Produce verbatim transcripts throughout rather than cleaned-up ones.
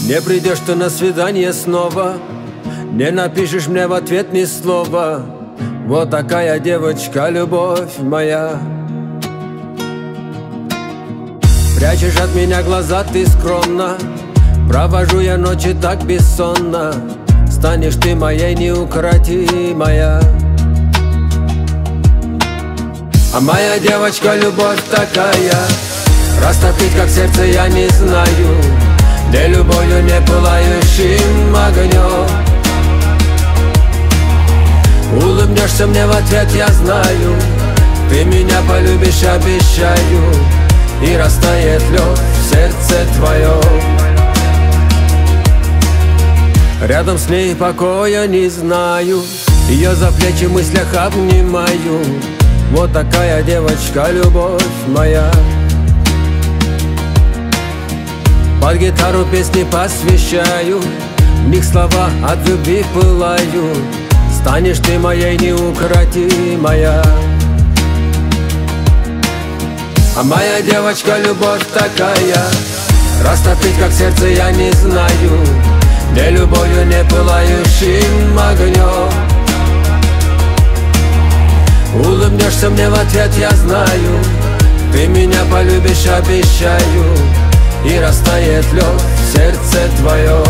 Не придешь ты на свидание снова, не напишешь мне в ответ ни слова. Вот такая девочка, любовь моя. Прячешь от меня глаза ты скромно, провожу я ночи так бессонно. Станешь ты моей неукротимая. А моя девочка, любовь такая, растопить как сердце я не знаю, где любовью не пылающим огнем. Улыбнешься мне в ответ, я знаю, ты меня полюбишь, обещаю, и растает лед в сердце твоем. Рядом с ней покоя не знаю, ее за плечи в мыслях обнимаю. Вот такая девочка, любовь моя. Под гитару песни посвящаю, в них слова от любви пылают. Станешь ты моей неукротимая. А моя девочка, любовь такая, растопить как сердце я не знаю, где любовью не пылающим огнем. Улыбнешься мне в ответ, я знаю, ты меня полюбишь, обещаю, и растает лед в сердце твоем.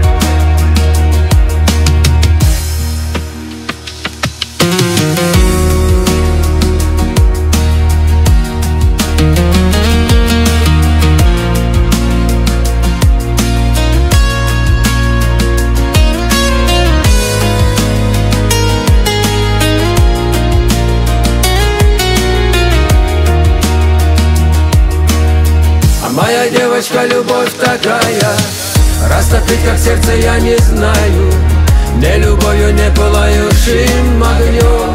Моя девочка, любовь такая, растопить как сердце я не знаю, где любовью не пылающим огнем.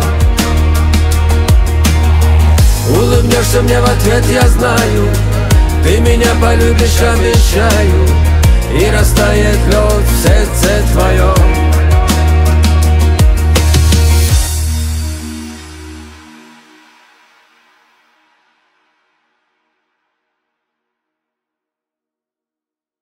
Улыбнешься мне в ответ, я знаю, ты меня полюбишь, обещаю, и растает лед в сердце твоем.